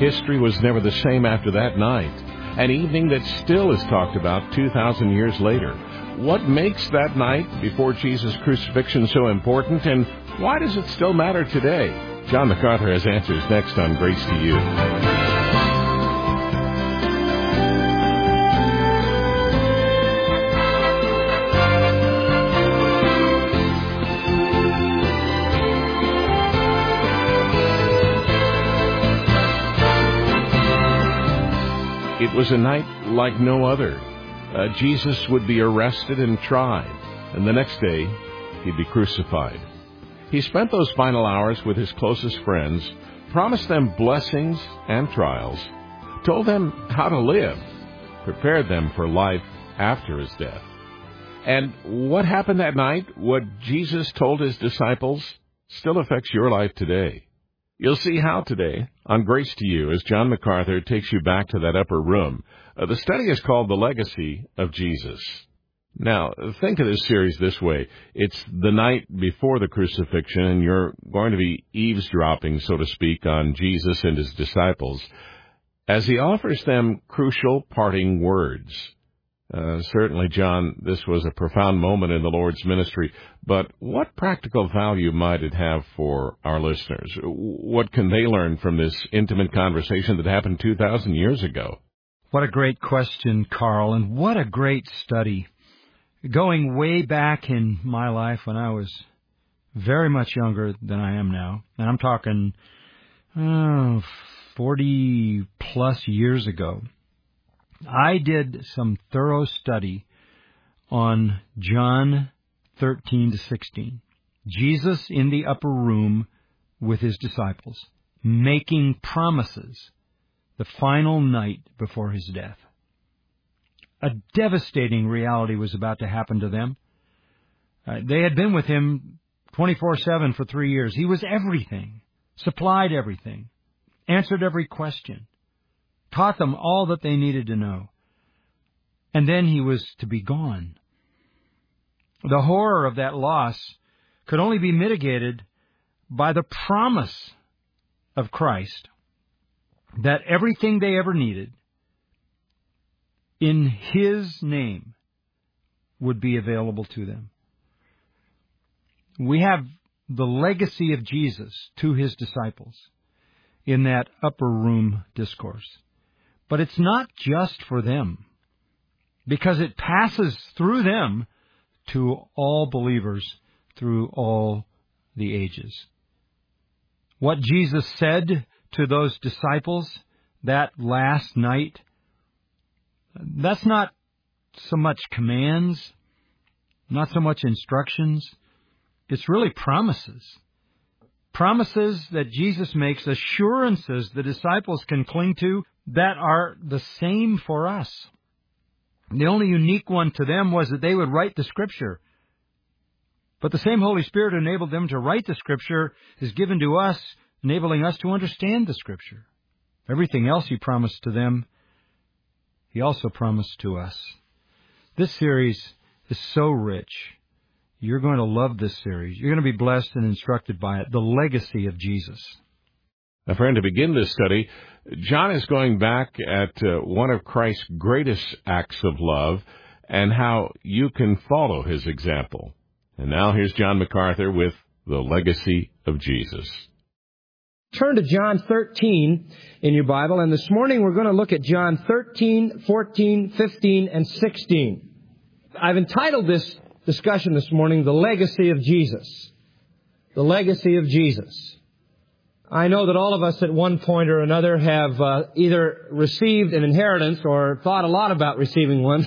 History was never the same after that night, an evening that still is talked about 2,000 years later. What makes that night before Jesus' crucifixion so important, and why does it still matter today? John MacArthur has answers next on Grace to You. It was a night like no other. Jesus would be arrested and tried, and the next day he'd be crucified. He spent those final hours with his closest friends, promised them blessings and trials, told them how to live, prepared them for life after his death. And what happened that night, what Jesus told his disciples, still affects your life today. You'll see how today on Grace to You as John MacArthur takes you back to that upper room. The study is called The Legacy of Jesus. Now, think of this series this way. It's the night before the crucifixion, and you're going to be eavesdropping, so to speak, on Jesus and his disciples as he offers them crucial parting words. Certainly, John, this was a profound moment in the Lord's ministry, but what practical value might it have for our listeners? What can they learn from this intimate conversation that happened 2,000 years ago? What a great question, Carl, and what a great study. Going way back in my life when I was very much younger than I am now, and I'm talking 40-plus years ago, I did some thorough study on John 13 to 16. Jesus in the upper room with his disciples, making promises the final night before his death. A devastating reality was about to happen to them. They had been with him 24/7 for 3 years. He was everything, supplied everything, answered every question, taught them all that they needed to know. And then he was to be gone. The horror of that loss could only be mitigated by the promise of Christ that everything they ever needed in his name would be available to them. We have the legacy of Jesus to his disciples in that upper room discourse. But it's not just for them, because it passes through them to all believers through all the ages. What Jesus said to those disciples that last night, that's not so much commands, not so much instructions. It's really promises. Promises that Jesus makes, assurances the disciples can cling to that are the same for us. The only unique one to them was that they would write the Scripture. But the same Holy Spirit who enabled them to write the Scripture is given to us, enabling us to understand the Scripture. Everything else he promised to them, he also promised to us. This series is so rich. You're going to love this series. You're going to be blessed and instructed by it. The legacy of Jesus. Now, friend, to begin this study, John is going back at one of Christ's greatest acts of love and how you can follow his example. And now here's John MacArthur with The Legacy of Jesus. Turn to John 13 in your Bible, and this morning we're going to look at John 13, 14, 15, and 16. I've entitled this discussion this morning, The Legacy of Jesus. The Legacy of Jesus. I know that all of us at one point or another have either received an inheritance or thought a lot about receiving one.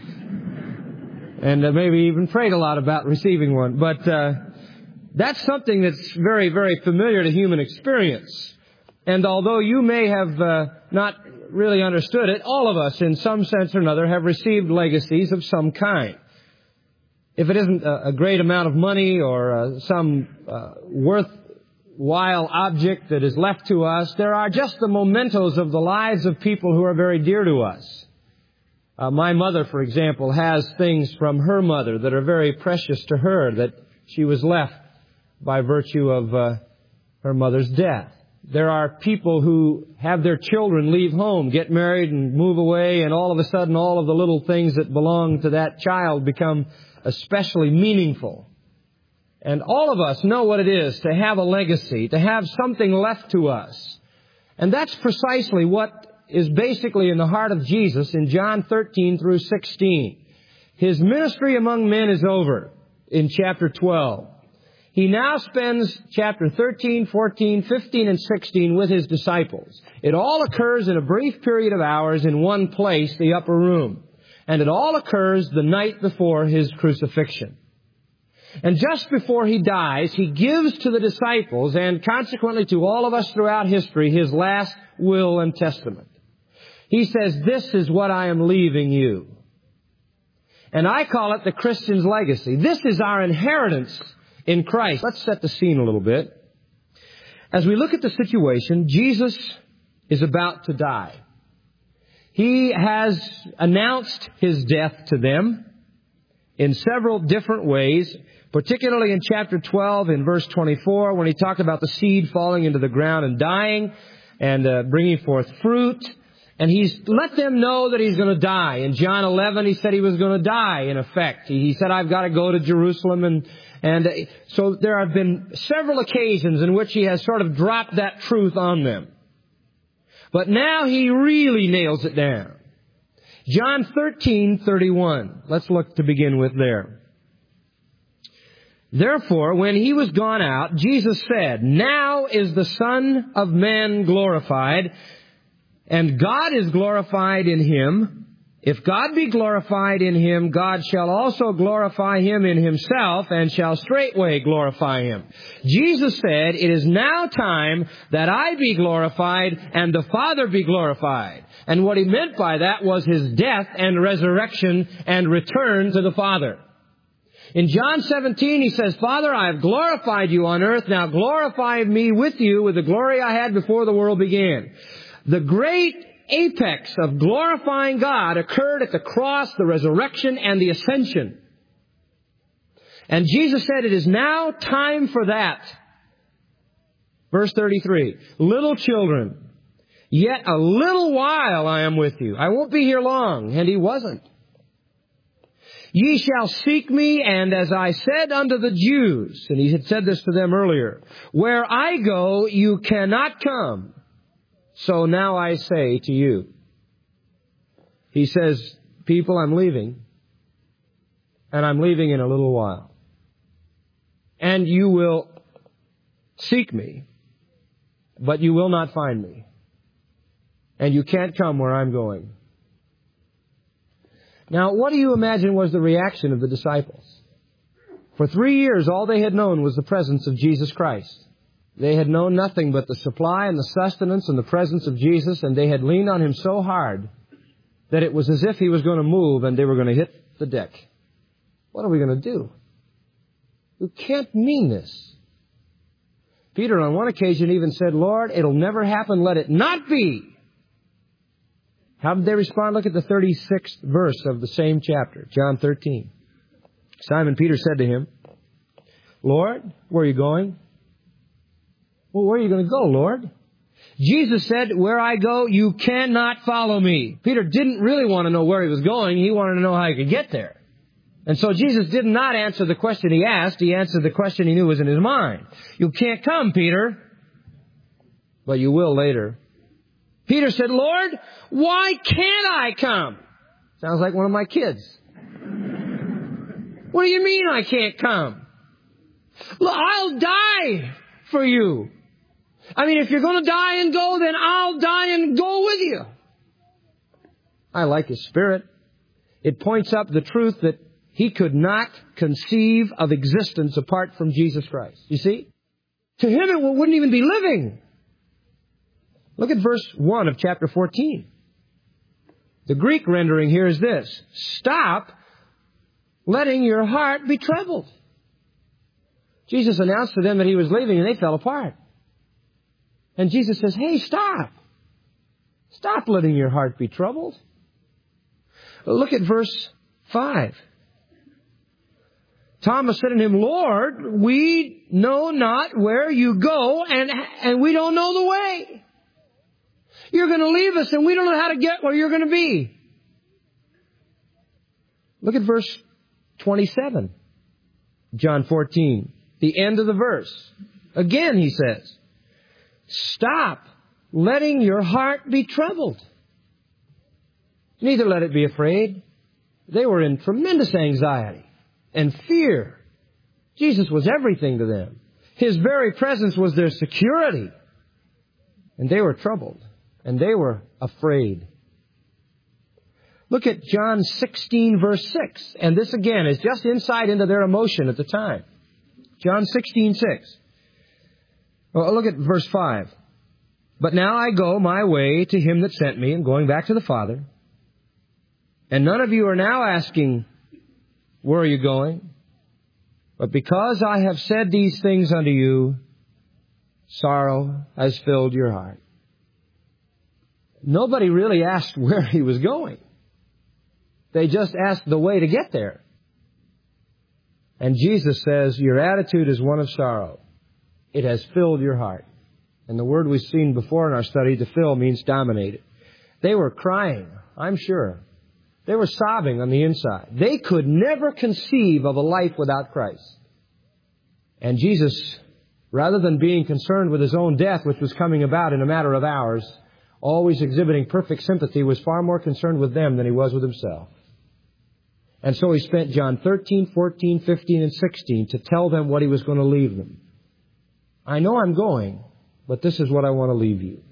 And maybe even prayed a lot about receiving one. But that's something that's very, very familiar to human experience. And although you may have not really understood it, all of us in some sense or another have received legacies of some kind. If it isn't a great amount of money or some worthwhile object that is left to us, there are just the mementos of the lives of people who are very dear to us. My mother, for example, has things from her mother that are very precious to her that she was left by virtue of her mother's death. There are people who have their children leave home, get married and move away, and all of a sudden all of the little things that belong to that child become especially meaningful. And all of us know what it is to have a legacy, to have something left to us. And that's precisely what is basically in the heart of Jesus in John 13 through 16. His ministry among men is over in chapter 12. He now spends chapter 13, 14, 15, and 16 with His disciples. It all occurs in a brief period of hours in one place, the upper room. And it all occurs the night before His crucifixion. And just before He dies, He gives to the disciples, and consequently to all of us throughout history, His last will and testament. He says, "This is what I am leaving you." And I call it the Christian's legacy. This is our inheritance in Christ. Let's set the scene a little bit. As we look at the situation, Jesus is about to die. He has announced His death to them in several different ways, particularly in chapter 12 in verse 24 when He talked about the seed falling into the ground and dying and bringing forth fruit. And He's let them know that He's going to die. In John 11, He said He was going to die, in effect. He said, "I've got to go to Jerusalem." And so there have been several occasions in which He has sort of dropped that truth on them. But now He really nails it down. John 13:31. Let's look to begin with there. "Therefore, when He was gone out, Jesus said, 'Now is the Son of Man glorified, and God is glorified in Him. If God be glorified in Him, God shall also glorify Him in Himself, and shall straightway glorify Him.' Jesus said, 'It is now time that I be glorified and the Father be glorified.'" And what He meant by that was His death and resurrection and return to the Father. In John 17, He says, "Father, I have glorified You on earth. Now glorify Me with You with the glory I had before the world began." The great apex of glorifying God occurred at the cross, the resurrection, and the ascension. And Jesus said, "It is now time for that." Verse 33, "Little children, yet a little while I am with you. I won't be here long." And He wasn't. "Ye shall seek Me, and as I said unto the Jews," and He had said this to them earlier, "where I go, you cannot come. So now I say to you." He says, "People, I'm leaving. And I'm leaving in a little while. And you will seek Me, but you will not find Me. And you can't come where I'm going." Now, what do you imagine was the reaction of the disciples? For 3 years, all they had known was the presence of Jesus Christ. They had known nothing but the supply and the sustenance and the presence of Jesus, and they had leaned on Him so hard that it was as if He was going to move and they were going to hit the deck. What are we going to do? You can't mean this. Peter on one occasion even said, "Lord, it'll never happen. Let it not be." How did they respond? Look at the 36th verse of the same chapter, John 13. Simon Peter said to Him, "Lord, where are you going?" "Well, where are you going to go, Lord?" Jesus said, "Where I go, you cannot follow Me." Peter didn't really want to know where he was going. He wanted to know how he could get there. And so Jesus did not answer the question He asked. He answered the question He knew was in his mind. "You can't come, Peter, but you will later." Peter said, "Lord, why can't I come?" Sounds like one of my kids. "What do you mean I can't come?" "I'll die for You. I mean, if you're going to die and go, then I'll die and go with You." I like His spirit. It points up the truth that he could not conceive of existence apart from Jesus Christ. You see? To him it wouldn't even be living. Look at verse 1 of chapter 14. The Greek rendering here is this: stop letting your heart be troubled. Jesus announced to them that He was leaving and they fell apart. And Jesus says, hey, stop. Stop letting your heart be troubled. Look at verse 5. Thomas said unto him, Lord, we know not where you go, and we don't know the way. You're going to leave us, and we don't know how to get where you're going to be. Look at verse 27. John 14. The end of the verse. Again, he says, stop letting your heart be troubled. Neither let it be afraid. They were in tremendous anxiety and fear. Jesus was everything to them. His very presence was their security. And they were troubled. And they were afraid. Look at John 16, verse 6. And this again is just insight into their emotion at the time. John 16, 6. Well, look at verse 5. But now I go my way to him that sent me, and going back to the Father. And none of you are now asking, where are you going? But because I have said these things unto you, sorrow has filled your heart. Nobody really asked where he was going. They just asked the way to get there. And Jesus says, your attitude is one of sorrow. It has filled your heart. And the word we've seen before in our study, to fill, means dominated. They were crying, I'm sure. They were sobbing on the inside. They could never conceive of a life without Christ. And Jesus, rather than being concerned with his own death, which was coming about in a matter of hours, always exhibiting perfect sympathy, was far more concerned with them than he was with himself. And so he spent John 13, 14, 15, and 16 to tell them what he was going to leave them. I know I'm going, but this is what I want to leave you.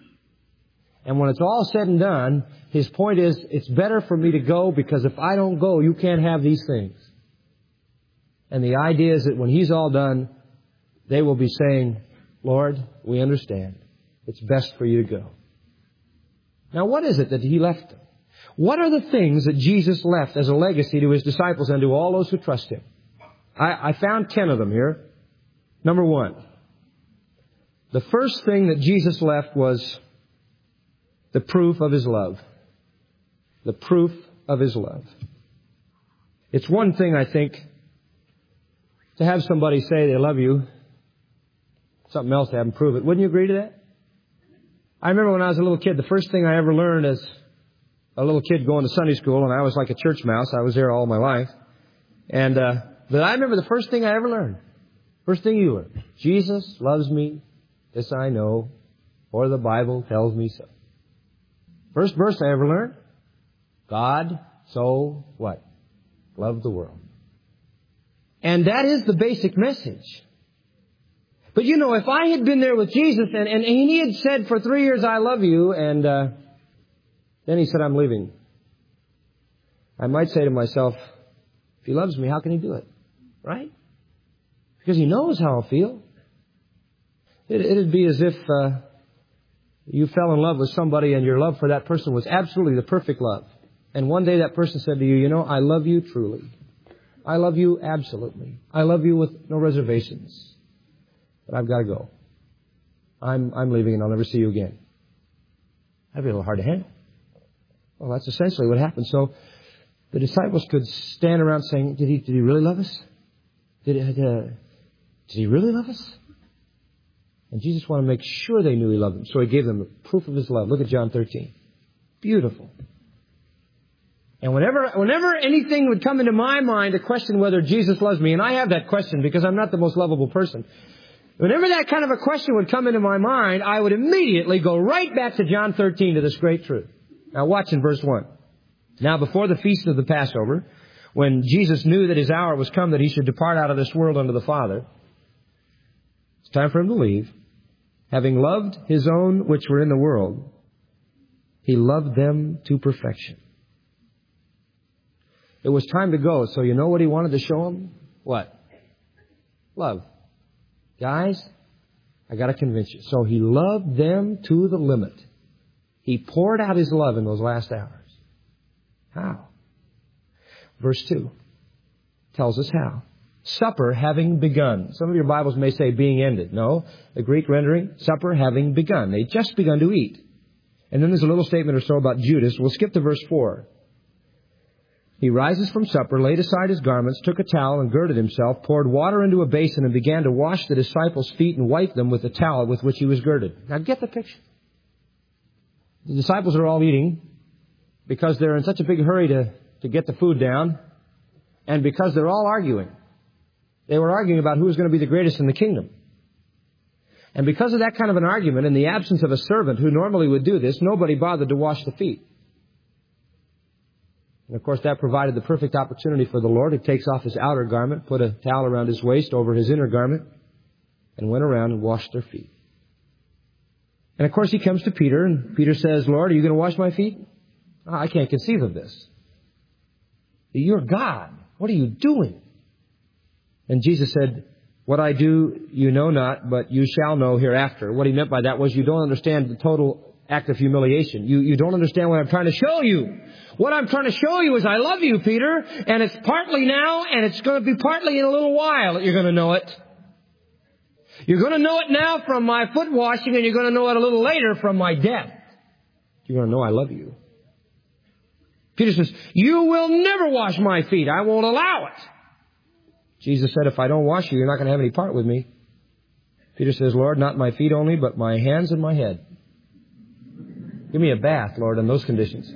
And when it's all said and done, his point is, it's better for me to go, because if I don't go, you can't have these things. And the idea is that when he's all done, they will be saying, Lord, we understand. It's best for you to go. Now, what is it that he left them? What are the things that Jesus left as a legacy to his disciples and to all those who trust him? I found 10 of them here. Number 1. The first thing that Jesus left was the proof of his love. The proof of his love. It's one thing, I think, to have somebody say they love you. Something else to have them prove it. Wouldn't you agree to that? I remember when I was a little kid, the first thing I ever learned as a little kid going to Sunday school, and I was like a church mouse. I was there all my life. And but I remember the first thing I ever learned. First thing you learn. Jesus loves me. This I know. For the Bible tells me so. First verse I ever learned. God so what? Loved the world. And that is the basic message. But you know, if I had been there with Jesus and he had said for 3 years, I love you, and then he said, I'm leaving, I might say to myself, if he loves me, how can he do it? Right? Because he knows how I'll feel. It'd be as if you fell in love with somebody and your love for that person was absolutely the perfect love. And one day that person said to you, you know, I love you truly. I love you absolutely. I love you with no reservations. But I've got to go. I'm leaving and I'll never see you again. That'd be a little hard to handle. Well, that's essentially what happened. So the disciples could stand around saying, did he really love us? Did he really love us? And Jesus wanted to make sure they knew he loved them. So he gave them the proof of his love. Look at John 13. Beautiful. And whenever anything would come into my mind to question whether Jesus loves me, and I have that question because I'm not the most lovable person. Whenever that kind of a question would come into my mind, I would immediately go right back to John 13 to this great truth. Now watch in verse 1. Now before the feast of the Passover, when Jesus knew that his hour was come that he should depart out of this world unto the Father, it's time for him to leave. Having loved his own which were in the world, he loved them to perfection. It was time to go, so you know what he wanted to show them? What? Love. Guys, I got to convince you. So he loved them to the limit. He poured out his love in those last hours. How? Verse 2 tells us how. Supper having begun. Some of your Bibles may say being ended. No, the Greek rendering, supper having begun. They just begun to eat. And then there's a little statement or so about Judas. We'll skip to verse 4. He rises from supper, laid aside his garments, took a towel and girded himself, poured water into a basin and began to wash the disciples' feet and wipe them with the towel with which he was girded. Now get the picture. The disciples are all eating because they're in such a big hurry to get the food down, and because they're all arguing. They were arguing about who was going to be the greatest in the kingdom. And because of that kind of an argument, in the absence of a servant who normally would do this, nobody bothered to wash the feet. And of course, that provided the perfect opportunity for the Lord. He takes off his outer garment, put a towel around his waist over his inner garment, and went around and washed their feet. And of course, he comes to Peter, and Peter says, Lord, are you going to wash my feet? Oh, I can't conceive of this. You're God. What are you doing? And Jesus said, what I do, you know not, but you shall know hereafter. What he meant by that was you don't understand the total act of humiliation. You don't understand what I'm trying to show you. What I'm trying to show you is I love you, Peter, and it's partly now, and it's going to be partly in a little while that you're going to know it. You're going to know it now from my foot washing, and you're going to know it a little later from my death. You're going to know I love you. Peter says, you will never wash my feet. I won't allow it. Jesus said, if I don't wash you, you're not going to have any part with me. Peter says, Lord, not my feet only, but my hands and my head. Give me a bath, Lord, in those conditions.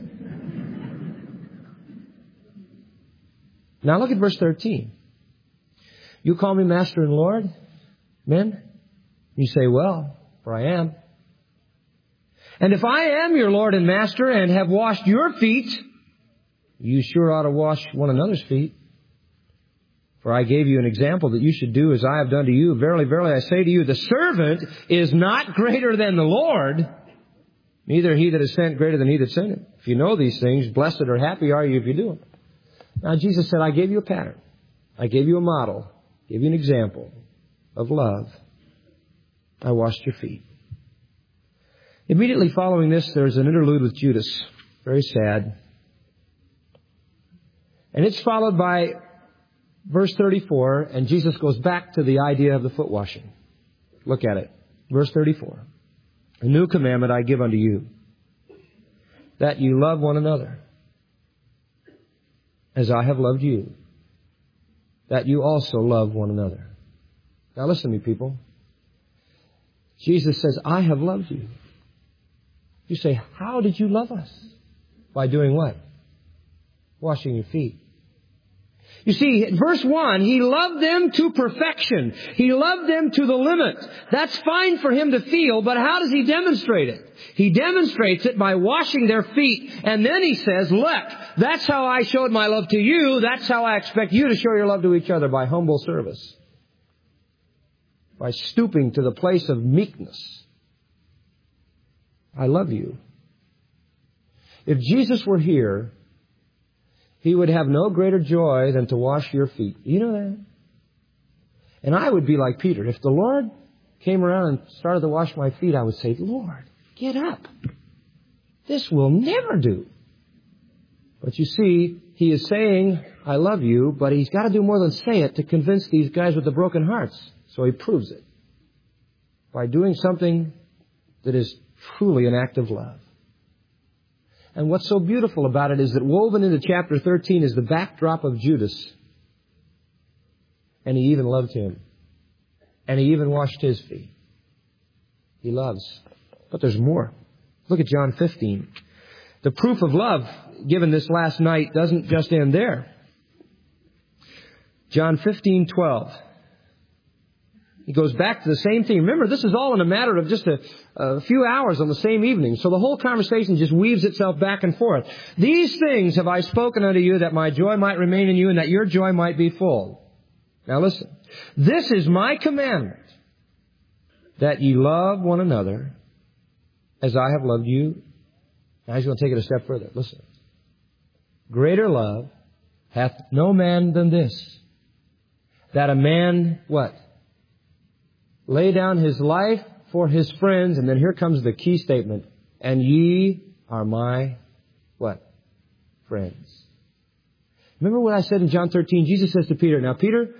Now look at verse 13. You call me Master and Lord, men? You say, well, for I am. And if I am your Lord and Master and have washed your feet, you sure ought to wash one another's feet. For I gave you an example that you should do as I have done to you. Verily, verily, I say to you, the servant is not greater than the Lord, neither he that is sent greater than he that sent him. If you know these things, blessed or happy are you if you do them. Now, Jesus said, I gave you a pattern. I gave you a model. I gave you an example of love. I washed your feet. Immediately following this, there's an interlude with Judas. Very sad. And it's followed by verse 34, and Jesus goes back to the idea of the foot washing. Look at it. Verse 34. A new commandment I give unto you, that you love one another, as I have loved you, that you also love one another. Now listen to me, people. Jesus says, I have loved you. You say, how did you love us? By doing what? Washing your feet. You see, verse 1, He loved them to perfection. He loved them to the limit. That's fine for Him to feel, but how does He demonstrate it? He demonstrates it by washing their feet. And then He says, look, that's how I showed my love to you. That's how I expect you to show your love to each other, by humble service. By stooping to the place of meekness. I love you. If Jesus were here, He would have no greater joy than to wash your feet. You know that? And I would be like Peter. If the Lord came around and started to wash my feet, I would say, Lord, get up. This will never do. But you see, He is saying, I love you, but He's got to do more than say it to convince these guys with the broken hearts. So He proves it by doing something that is truly an act of love. And what's so beautiful about it is that woven into chapter 13 is the backdrop of Judas. And he even loved him. And he even washed his feet. He loves. But there's more. Look at John 15. The proof of love given this last night doesn't just end there. John 15:12. He goes back to the same thing. Remember, this is all in a matter of just a few hours on the same evening. So the whole conversation just weaves itself back and forth. These things have I spoken unto you, that my joy might remain in you, and that your joy might be full. Now listen. This is my commandment, that ye love one another as I have loved you. Now he's going to take it a step further. Listen. Greater love hath no man than this, that a man, what? Lay down his life for his friends. And then here comes the key statement. And ye are my, what? Friends. Remember what I said in John 13? Jesus says to Peter, now Peter,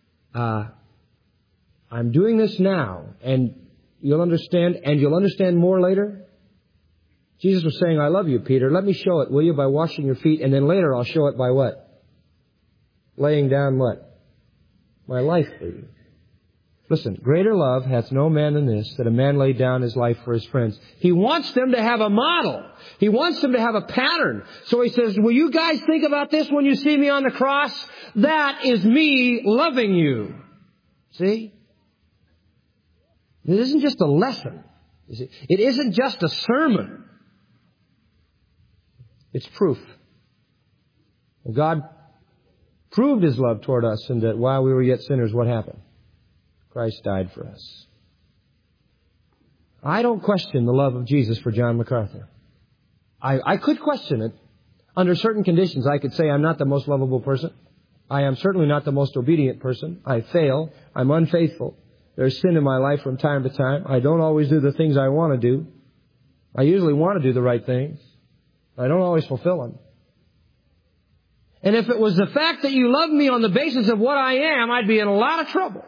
I'm doing this now, and you'll understand more later. Jesus was saying, I love you, Peter. Let me show it, will you, by washing your feet, and then later I'll show it by what? laying down what? My life for you. Listen, greater love hath no man than this, that a man lay down his life for his friends. He wants them to have a model. He wants them to have a pattern. So he says, will you guys think about this when you see me on the cross? That is me loving you. See? It isn't just a lesson. It isn't just a sermon. It's proof. God proved His love toward us in that while we were yet sinners, what happened? Christ died for us. I don't question the love of Jesus for John MacArthur. I could question it. Under certain conditions, I could say I'm not the most lovable person. I am certainly not the most obedient person. I fail. I'm unfaithful. There's sin in my life from time to time. I don't always do the things I want to do. I usually want to do the right things. I don't always fulfill them. And if it was the fact that you love me on the basis of what I am, I'd be in a lot of trouble.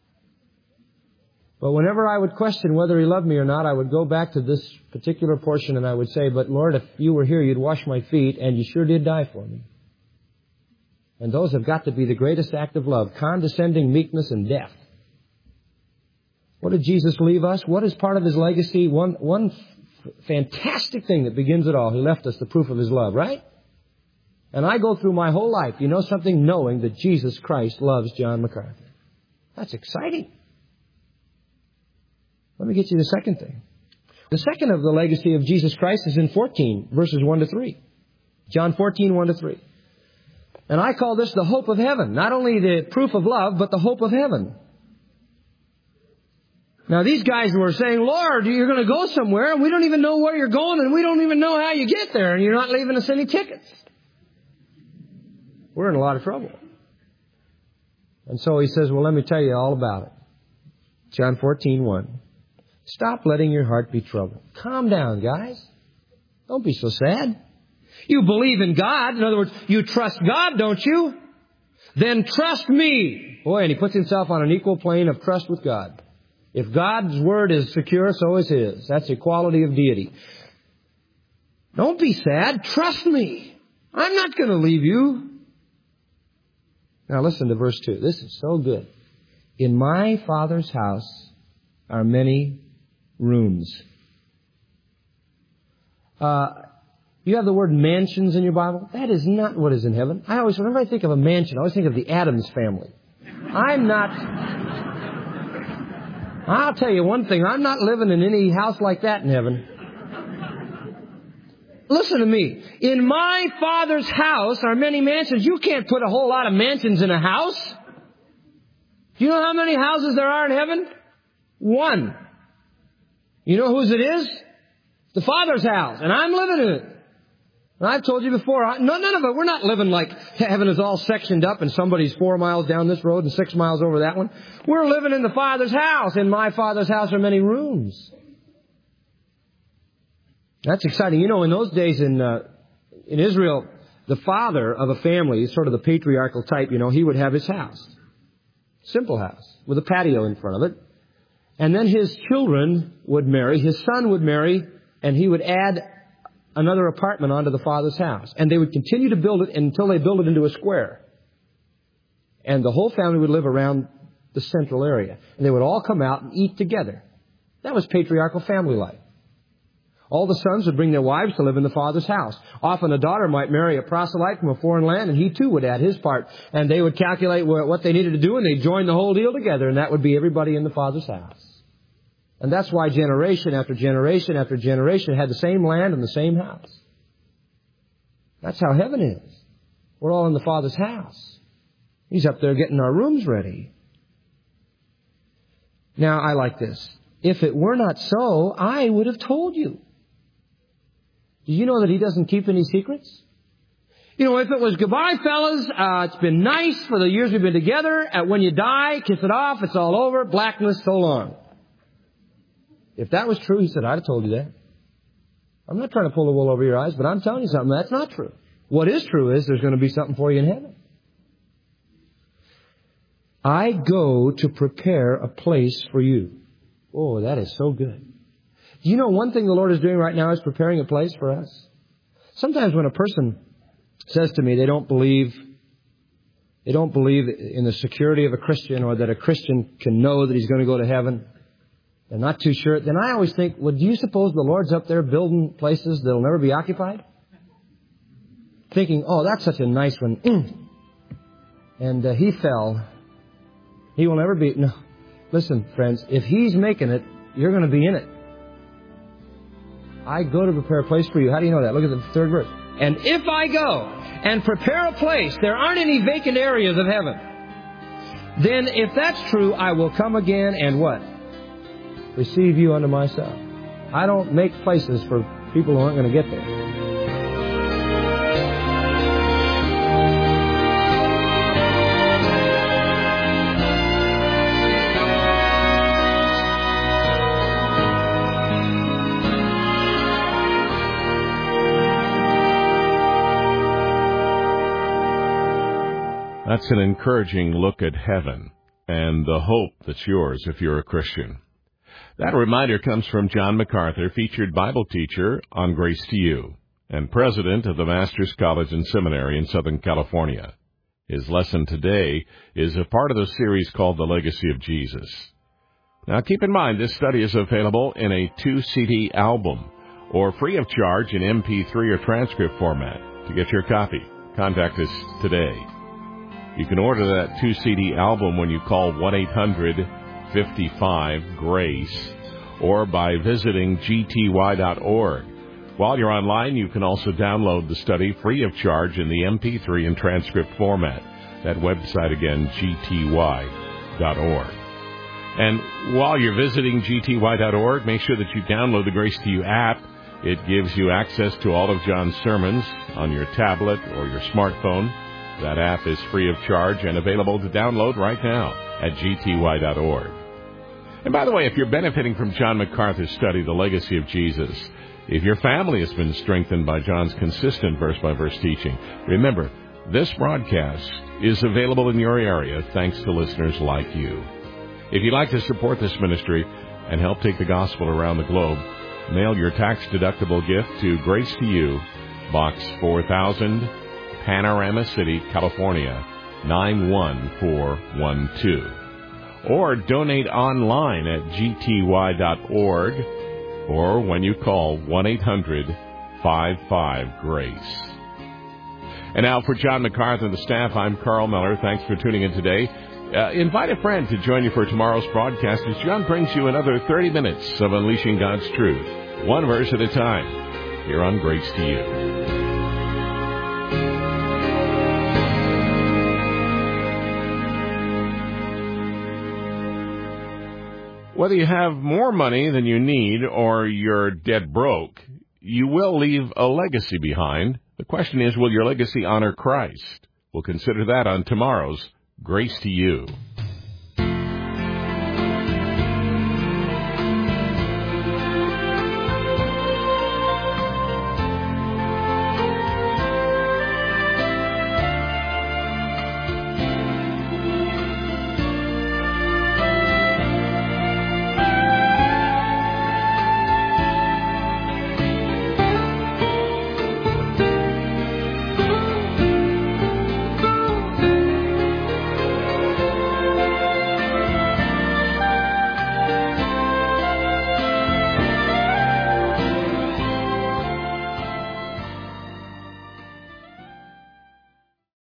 But whenever I would question whether He loved me or not, I would go back to this particular portion and I would say, but Lord, if you were here, you'd wash my feet, and you sure did die for me. And those have got to be the greatest act of love, condescending, meekness, and death. What did Jesus leave us? What is part of His legacy? One fantastic thing that begins it all. He left us the proof of His love, right? And I go through my whole life, you know something, knowing that Jesus Christ loves John MacArthur. That's exciting. Let me get you the second thing. The second of the legacy of Jesus Christ is in 14, verses 1 to 3. John 14, 1 to 3. And I call this the hope of heaven. Not only the proof of love, but the hope of heaven. Now, these guys were saying, Lord, you're going to go somewhere, and we don't even know where you're going, and we don't even know how you get there, and you're not leaving us any tickets. We're in a lot of trouble. And so He says, well, let me tell you all about it. John 14, 1. Stop letting your heart be troubled. Calm down, guys. Don't be so sad. You believe in God. In other words, you trust God, don't you? Then trust me. Boy, and He puts Himself on an equal plane of trust with God. If God's Word is secure, so is His. That's equality of deity. Don't be sad. Trust me. I'm not going to leave you. Now listen to verse 2. This is so good. In my Father's house are many rooms. You have the word mansions in your Bible? That is not what is in heaven. Whenever I think of a mansion, I always think of the Addams family. I'll tell you one thing, I'm not living in any house like that in heaven. Listen to me. In my Father's house are many mansions. You can't put a whole lot of mansions in a house. Do you know how many houses there are in heaven? One. You know whose it is? The Father's house. And I'm living in it. And I've told you before, none of it, we're not living like heaven is all sectioned up and somebody's 4 miles down this road and 6 miles over that one. We're living in the Father's house. In my Father's house are many rooms. That's exciting. You know, in those days in Israel, the father of a family, sort of the patriarchal type, you know, he would have his house. Simple house with a patio in front of it. And then his children would marry, his son would marry, and he would add another apartment onto the father's house. And they would continue to build it until they built it into a square. And the whole family would live around the central area. And they would all come out and eat together. That was patriarchal family life. All the sons would bring their wives to live in the father's house. Often a daughter might marry a proselyte from a foreign land, and he too would add his part. And they would calculate what they needed to do, and they'd join the whole deal together. And that would be everybody in the father's house. And that's why generation after generation after generation had the same land and the same house. That's how heaven is. We're all in the Father's house. He's up there getting our rooms ready. Now, I like this. If it were not so, I would have told you. Do you know that He doesn't keep any secrets? You know, if it was, goodbye, fellas, it's been nice for the years we've been together. When you die, kiss it off, it's all over, blackness, so long. If that was true, He said, I'd have told you that. I'm not trying to pull the wool over your eyes, but I'm telling you something. That's not true. What is true is there's going to be something for you in heaven. I go to prepare a place for you. Oh, that is so good. Do you know one thing the Lord is doing right now is preparing a place for us? Sometimes when a person says to me they don't believe They don't believe in the security of a Christian or that a Christian can know that he's going to go to heaven. They're not too sure. Then I always think, well, do you suppose the Lord's up there building places that'll never be occupied? Thinking, oh, that's such a nice one. And he fell. He will never be. No. Listen, friends, if He's making it, you're going to be in it. I go to prepare a place for you. How do you know that? Look at the third verse. And if I go and prepare a place, there aren't any vacant areas of heaven. Then if that's true, I will come again and what? Receive you unto myself. I don't make places for people who aren't going to get there. That's an encouraging look at heaven and the hope that's yours if you're a Christian. That reminder comes from John MacArthur, featured Bible teacher on Grace to You and president of the Master's College and Seminary in Southern California. His lesson today is a part of the series called The Legacy of Jesus. Now keep in mind, this study is available in a 2-CD album or free of charge in MP3 or transcript format. To get your copy, contact us today. You can order that 2-CD album when you call 1-800-55-GRACE or by visiting gty.org. While you're online, you can also download the study free of charge in the MP3 and transcript format. That website again, gty.org. And while you're visiting gty.org, make sure that you download the Grace to You app. It gives you access to all of John's sermons on your tablet or your smartphone. That app is free of charge and available to download right now at gty.org. And by the way, if you're benefiting from John MacArthur's study, The Legacy of Jesus, if your family has been strengthened by John's consistent verse-by-verse teaching, remember, this broadcast is available in your area thanks to listeners like you. If you'd like to support this ministry and help take the gospel around the globe, mail your tax-deductible gift to Grace to You, Box 4000, Panorama City, California, 91412. Or donate online at gty.org or when you call 1-800-55-GRACE. And now for John MacArthur and the staff, I'm Carl Miller. Thanks for tuning in today. Invite a friend to join you for tomorrow's broadcast as John brings you another 30 minutes of unleashing God's truth, one verse at a time, here on Grace to You. Whether you have more money than you need or you're dead broke, you will leave a legacy behind. The question is, will your legacy honor Christ? We'll consider that on tomorrow's Grace to You.